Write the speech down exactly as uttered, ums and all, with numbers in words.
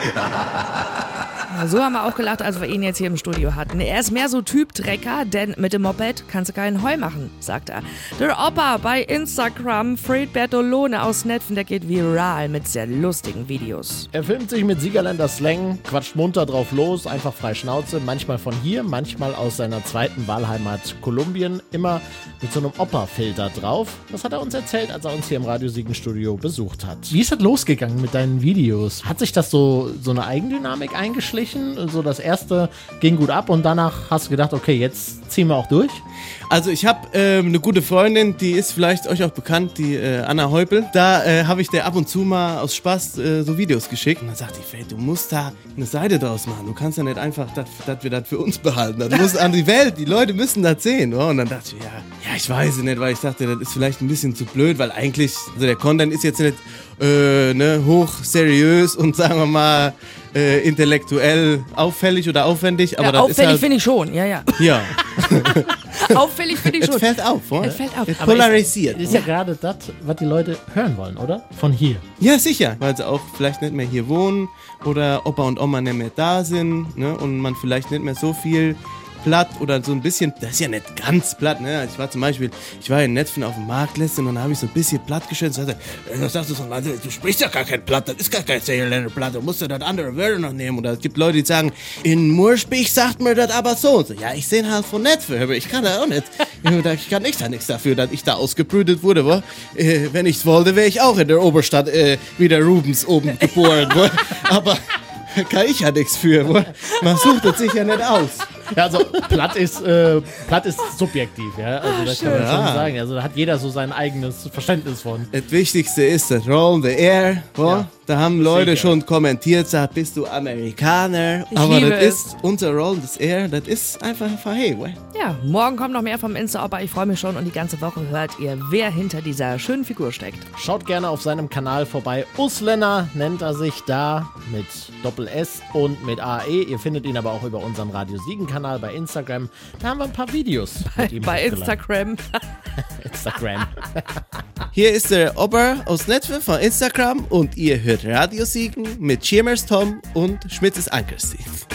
So haben wir auch gelacht, als wir ihn jetzt hier im Studio hatten. Er ist mehr so Typ Trecker, denn mit dem Moped kannst du keinen Heu machen, sagt er. Der Opa bei Instagram, Fred Bertolone aus Netfen, der geht viral mit sehr lustigen Videos. Er filmt sich mit Siegerländer Slang, quatscht munter drauf los, einfach frei Schnauze, manchmal von hier, manchmal aus seiner zweiten Wahlheimat Kolumbien, immer mit so einem Opa-Filter drauf. Das hat er uns erzählt, als er uns hier im Radio Siegen Studio besucht hat. Wie ist das losgegangen mit deinen Videos? Hat sich das so, so eine Eigendynamik eingeschlichen? So das erste ging gut ab und danach hast du gedacht, okay, jetzt ziehen wir auch durch? Also ich habe ähm, eine gute Freundin, die ist vielleicht euch auch bekannt, die äh, Anna Heupel. Da äh, habe ich der ab und zu mal aus Spaß äh, so Videos geschickt. Und dann sagte ich, Fred, du musst da eine Seite draus machen. Du kannst ja nicht einfach, dass wir das für uns behalten. Das muss an die Welt, die Leute müssen das sehen. Oh, und dann dachte ich, ja, ja, ich weiß es nicht, weil ich dachte, das ist vielleicht ein bisschen zu blöd, weil eigentlich, also der Content ist jetzt nicht äh, ne, hoch seriös und sagen wir mal äh, intellektuell auffällig oder aufwendig. Aber ja, das auffällig ist halt, finde ich schon, ja, ja. Ja. Auffällig finde ich schon. Es fällt auf, oder? Es fällt auf. Es Aber polarisiert. Das ist ja gerade das, was die Leute hören wollen, oder? Von hier. Ja, sicher, weil sie auch vielleicht nicht mehr hier wohnen oder Opa und Oma nicht mehr da sind, ne? Und man vielleicht nicht mehr so viel platt oder so ein bisschen, das ist ja nicht ganz platt, ne? Ich war zum Beispiel, ich war in Netfen auf dem Markt letztens und dann habe ich so ein bisschen platt gestellt und sagte, äh, sagst du so, du sprichst ja gar kein Platt, das ist gar kein Seyerländer Platt, du musst ja das andere Wörter noch nehmen. Oder es gibt Leute, die sagen, in Murspich sagt man das aber so und so. Ja, ich sehe halt von Netfen, aber ich kann das auch nicht. Ich kann nicht da nichts dafür, dass ich da ausgebrütet wurde, wo? Äh, wenn ich's wollte, wäre ich auch in der Oberstadt äh, wie der Rubens oben geboren, wo? Aber kann ich ja nichts für, wo? Man sucht es sich ja nicht aus. Ja, also platt ist, äh, platt ist subjektiv, ja. Also das kann man Ja. schon sagen. Also da hat jeder so sein eigenes Verständnis von. Das Wichtigste ist das Roll the Air. Wo? Ja. Da haben Leute Sicher. schon kommentiert, sagt, bist du Amerikaner? Ich Aber liebe das es. ist unser Roll the Air, das ist einfach hey, we. Ja, morgen kommt noch mehr vom Insta-Opa. Ich freue mich schon und die ganze Woche hört ihr, wer hinter dieser schönen Figur steckt. Schaut gerne auf seinem Kanal vorbei. Uslenner nennt er sich da mit Doppel-S und mit A E. Ihr findet ihn aber auch über unseren Radio Siegen-Kanal bei Instagram. Da haben wir ein paar Videos mit ihm Bei hochgeladen. Instagram. Instagram. Hier ist der Ober aus Netfe von Instagram und ihr hört Radio Siegen mit Schiemers Tom und Schmitzes Ankerstein.